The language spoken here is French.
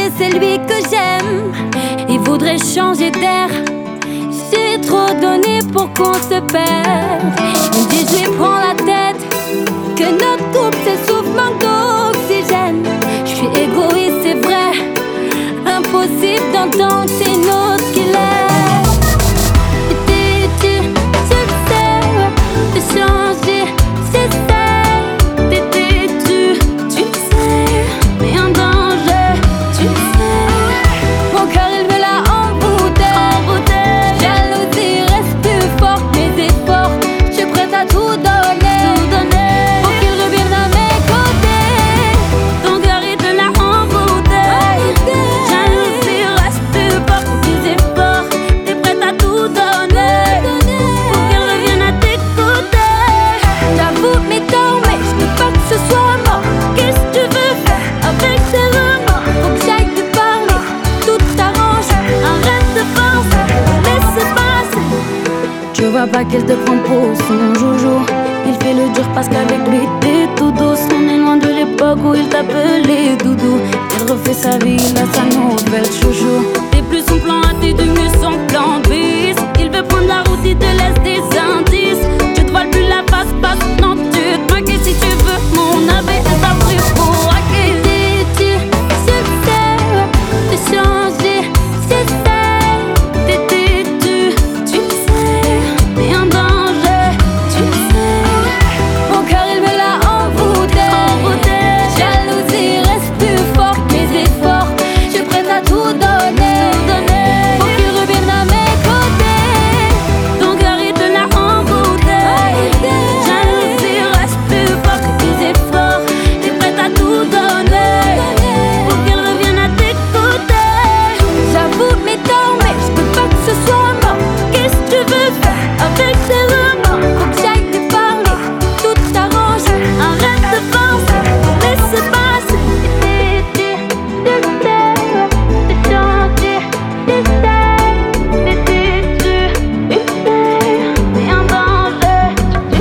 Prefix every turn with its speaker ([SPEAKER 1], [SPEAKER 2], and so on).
[SPEAKER 1] c'est lui que j'aime. Il voudrait changer d'air. J'ai trop donné pour qu'on se perde. Il me dit je lui prends la tête, que notre couple s'essouffle, manque d'oxygène. Je suis égoïste, c'est vrai. Impossible d'entendre, c'est une autre qu'il est. Tu le sais, de changer, j'essaie. Tu le sais, mais en danger, tu le sais. Mon cœur il veut la embouteille. Jalousie reste plus fort que mes efforts. Je suis prête à tout donner, pour qu'il revienne à mes côtés. Ton cœur il veut la embouteille. Jalousie reste plus fort que mes efforts. T'es prête à tout donner, pour qu'il revienne à tes côtés. J'avoue mes torts, mais je veux pas que ce soit mort. Qu'est-ce que tu veux faire avec tes remords? Faut que j'aille te parler, tout t'arrange. Arrête de penser, laisse passer. Tu vois pas qu'elle te prend pour son joujou. Il fait le dur parce qu'avec lui t'es tout douce. On est loin de l'époque où il t'appelait doudou. Il refait sa vie, il a sa nouvelle chouchou. T'es plus son plan A, t'es devenu son plan bis. Il veut prendre la route, il te laisse des indices. Tu te voiles plus la face, non tu te moques. Et si tu veux mon avis, elle t'a pris pour acquis. Tu sais, de changer, j'essaie. Tu le sais, mais en danger, tu le sais. Mon cœur il veut la embouteille. Jalousie reste plus fort que mes efforts. Je suis prête à tout donner, pour qu'il revienne à mes côtés. Ton cœur il te la embouteille. Jalousie reste plus fort que mes efforts. Je suis prête à tout donner, pour qu'il revienne à tes côtés. J'avoue mes torts, mais je veux pas que ce soit mort. Qu'est-ce que tu veux faire avec tes remords? Faut que j'aille te parler, tout t'arrange. Arrête de penser, laisse passer. Tu le sais, de changer, j'essaie. Tu sais, mais en danger, tu